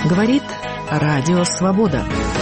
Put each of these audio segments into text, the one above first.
Говорит Радио Свобода.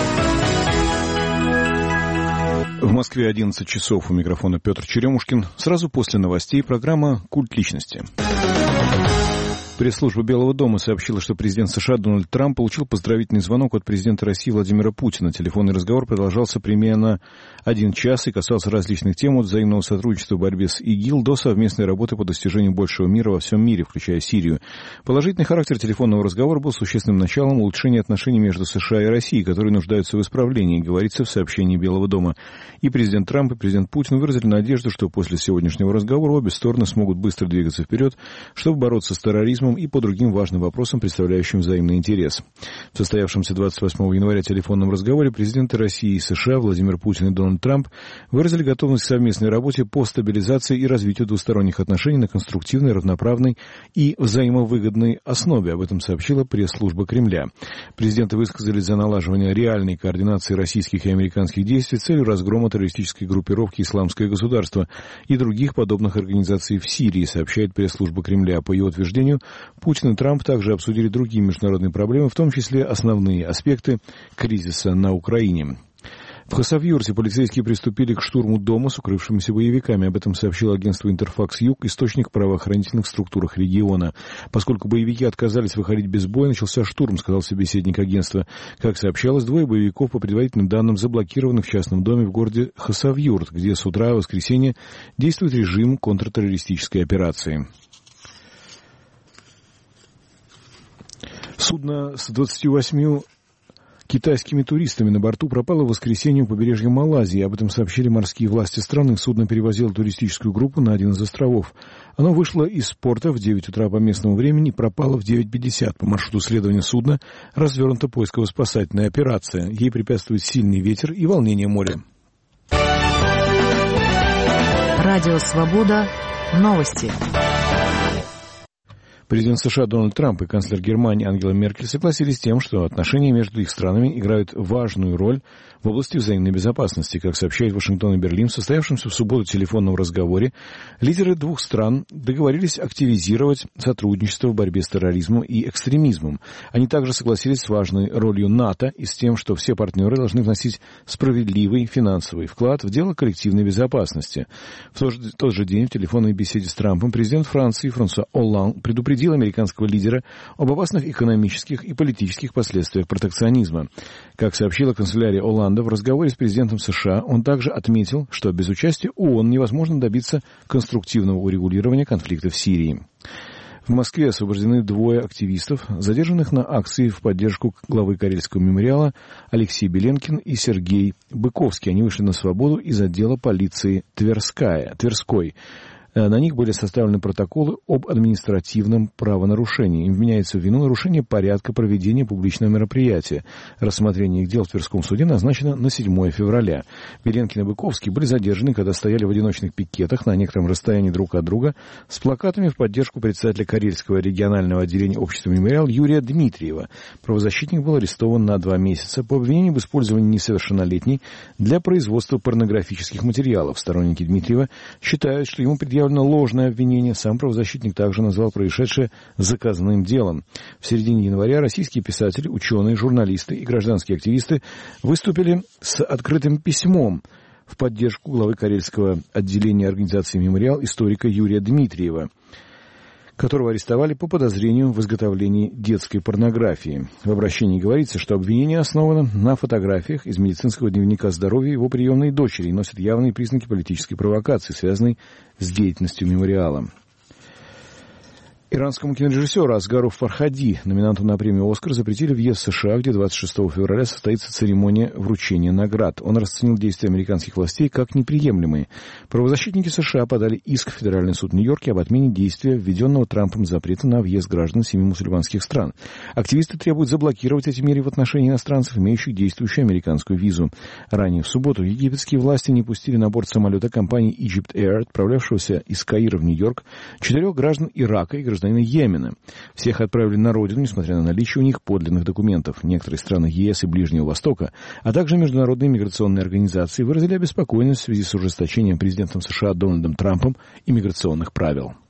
В Москве 11 часов. У микрофона Петр Черемушкин. Сразу после новостей программа «Культ личности». Пресс-служба Белого дома сообщила, что президент США Дональд Трамп получил поздравительный звонок от президента России Владимира Путина. Телефонный разговор продолжался примерно 1 час и касался различных тем, от взаимного сотрудничества в борьбе с ИГИЛ до совместной работы по достижению большего мира во всем мире, включая Сирию. Положительный характер телефонного разговора был существенным началом улучшения отношений между США и Россией, которые нуждаются в исправлении, говорится в сообщении Белого дома. И президент Трамп, и президент Путин выразили надежду, что после сегодняшнего разговора обе стороны смогут быстро двигаться вперед, чтобы бороться с терроризмом и по другим важным вопросам, представляющим взаимный интерес. В состоявшемся 28 января телефонном разговоре президенты России и США Владимир Путин и Дональд Трамп выразили готовность к совместной работе по стабилизации и развитию двусторонних отношений на конструктивной, равноправной и взаимовыгодной основе. Об этом сообщила пресс-служба Кремля. Президенты высказались за налаживание реальной координации российских и американских действий с целью разгрома террористической группировки «Исламское государство» и других подобных организаций в Сирии, сообщает пресс-служба Кремля. По ее утверждению, Путин и Трамп также обсудили другие международные проблемы, в том числе основные аспекты кризиса на Украине. В Хасавюрте полицейские приступили к штурму дома с укрывшимися боевиками. Об этом сообщило агентство «Интерфакс-Юг», источник в правоохранительных структурах региона. Поскольку боевики отказались выходить без боя, начался штурм, сказал собеседник агентства. Как сообщалось, 2 боевиков, по предварительным данным, заблокированы в частном доме в городе Хасавюрт, где с утра в воскресенье действует режим контртеррористической операции. Судно с 28 китайскими туристами на борту пропало в воскресенье у побережья Малайзии. Об этом сообщили морские власти страны. Судно перевозило туристическую группу на один из островов. Оно вышло из порта в 9 утра по местному времени и пропало в 9:50. По маршруту следования судна развернута поисково-спасательная операция. Ей препятствует сильный ветер и волнение моря. Радио Свобода. Новости. Президент США Дональд Трамп и канцлер Германии Ангела Меркель согласились с тем, что отношения между их странами играют важную роль в области взаимной безопасности. Как сообщает Вашингтон и Берлин, в состоявшемся в субботу телефонном разговоре лидеры 2 стран договорились активизировать сотрудничество в борьбе с терроризмом и экстремизмом. Они также согласились с важной ролью НАТО и с тем, что все партнеры должны вносить справедливый финансовый вклад в дело коллективной безопасности. В тот же день в телефонной беседе с Трампом президент Франции Франсуа Олланд предупредил американского лидера об опасных экономических и политических последствиях протекционизма. Как сообщила канцелярия Олланда, в разговоре с президентом США он также отметил, что без участия ООН невозможно добиться конструктивного урегулирования конфликта в Сирии. В Москве освобождены 2 активистов, задержанных на акции в поддержку главы Карельского мемориала Алексей Беленкин и Сергей Быковский. Они вышли на свободу из отдела полиции Тверской. На них были составлены протоколы об административном правонарушении. Им вменяется в вину нарушение порядка проведения публичного мероприятия. Рассмотрение их дел в Тверском суде назначено на 7 февраля. Беленкин и Быковский были задержаны, когда стояли в одиночных пикетах на некотором расстоянии друг от друга с плакатами в поддержку председателя Карельского регионального отделения общества «Мемориал» Юрия Дмитриева. Правозащитник был арестован на 2 месяца по обвинению в использовании несовершеннолетней для производства порнографических материалов. Сторонники Дмитриева считают, что ему предъявлено ложное обвинение. Сам правозащитник также назвал происшедшее заказным делом. В середине января российские писатели, ученые, журналисты и гражданские активисты выступили с открытым письмом в поддержку главы Карельского отделения организации «Мемориал» историка Юрия Дмитриева, которого арестовали по подозрению в изготовлении детской порнографии. В обращении говорится, что обвинение основано на фотографиях из медицинского дневника здоровья его приемной дочери и носит явные признаки политической провокации, связанной с деятельностью мемориала. Иранскому кинорежиссеру Асгару Фархади, номинанту на премию «Оскар», запретили въезд в США, где 26 февраля состоится церемония вручения наград. Он расценил действия американских властей как неприемлемые. Правозащитники США подали иск в Федеральный суд Нью-Йорке об отмене действия введенного Трампом запрета на въезд граждан 7 мусульманских стран. Активисты требуют заблокировать эти меры в отношении иностранцев, имеющих действующую американскую визу. Ранее в субботу египетские власти не пустили на борт самолета компании Egypt Air, отправлявшегося из Каира в Нью-Йорк, 4 граждан Ирака и гражданина Йемена. Всех отправили на родину, несмотря на наличие у них подлинных документов. Некоторые страны ЕС и Ближнего Востока, а также международные миграционные организации выразили обеспокоенность в связи с ужесточением президентом США Дональдом Трампом иммиграционных правил.